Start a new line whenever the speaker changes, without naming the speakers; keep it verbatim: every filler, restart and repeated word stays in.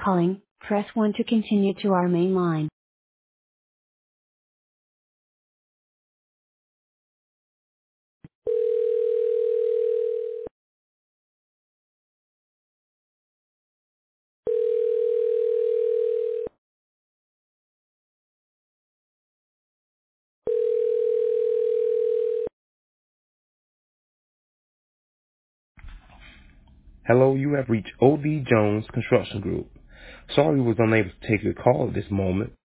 calling, press one to continue to our main line. Hello, you have reached O D Jones Construction Group. Sorry we was unable to take your call at this moment.